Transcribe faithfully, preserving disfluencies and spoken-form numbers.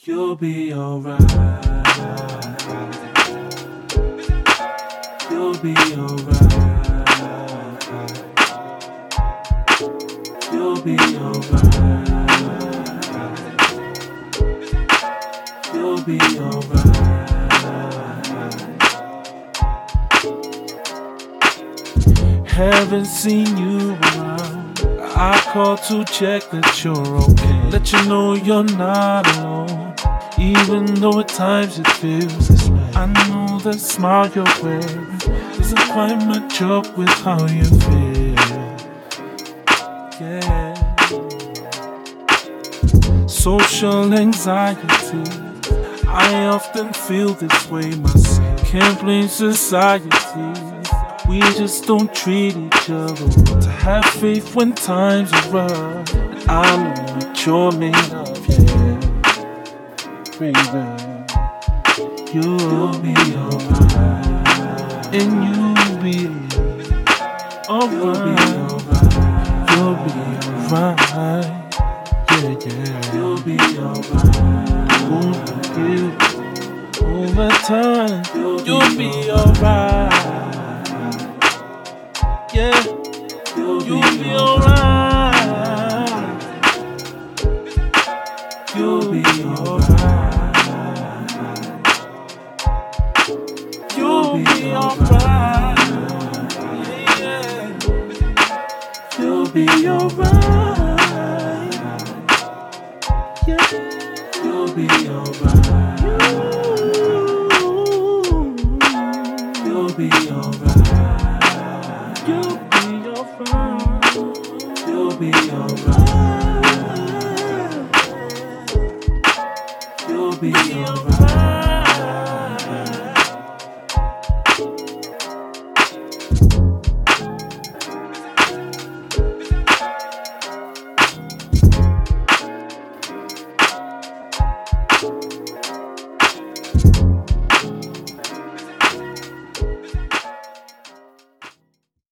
You'll be alright. You'll be alright. You'll be alright. You'll be alright. Haven't seen you around. I called to check that you're okay. Let you know you're not alone. Even though at times it feels this way. I know the smile you're wearing doesn't quite match up with how you feel. Yeah. Social anxiety, I often feel this way myself. Can't blame society, we just don't treat each other. To have faith when times are rough, and I know what you're made of, yeah. Baby, you'll be alright, and you'll be alright. You'll be alright, yeah, yeah. You'll be alright. Won't forgive over time. You'll be alright, yeah. You'll be alright. You'll be alright. You'll be alright. Yeah. You'll be alright. Yeah. You'll be alright. You'll be alright. You'll be alright. You'll be alright. You'll be alright.